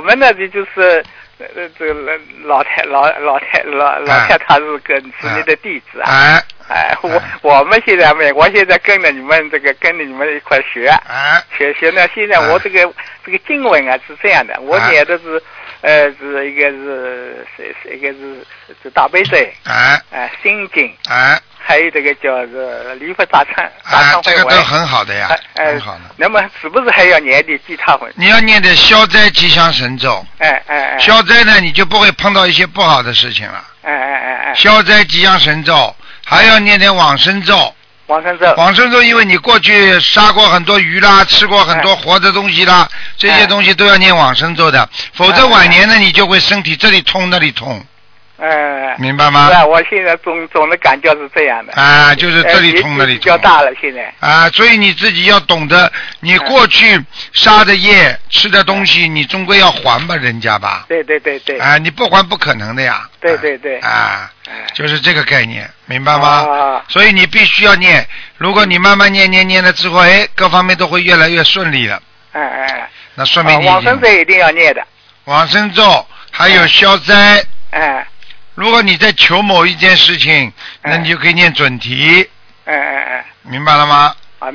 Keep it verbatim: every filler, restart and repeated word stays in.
们那里就是呃这个老太老老太老老太太是跟是你的弟子啊。 哎。 哎，我我们现在没，我现在跟着你们这个跟着你们一块学。 哎。 学学呢，现在我这个这个经文啊是这样的，我念的是。呃，是一个是是是一个是是大悲咒， 哎， 哎，心经， 哎， 还有这个叫是礼佛大忏，大哎， 忏悔文， 这个都很好的呀， 哎， 很好的。 那么是不是还要念点其他文？ 你要念的消灾吉祥神咒， 哎哎哎， 消灾呢你就不会碰到一些不好的事情了， 哎哎哎哎， 消灾吉祥神咒，还要念点往生咒。 往生咒， 往生咒，因为你过去杀过很多鱼啦，吃过很多活的东西啦，哎、这些东西都要念往生咒的，否则晚年呢，你就会身体这里痛那里痛。 呃， 明白吗？ 是啊，我现在总总的感觉是这样的。 啊，就是这里痛那里痛。比较大了，现在。 啊，所以你自己要懂得，你过去杀的业、吃的东西，你终归要还吧，人家吧。 对对对对。 啊，你不还不可能的呀。 对对对。 啊，就是这个概念，明白吗？ 啊。 所以你必须要念，如果你慢慢念念念了之后，哎，各方面都会越来越顺利了。 哎哎哎。 那说明你。 往生咒一定要念的。 往生咒还有消灾。 哎。 如果你在求某一件事情，那你就可以念准提。 哎哎哎。 明白了吗？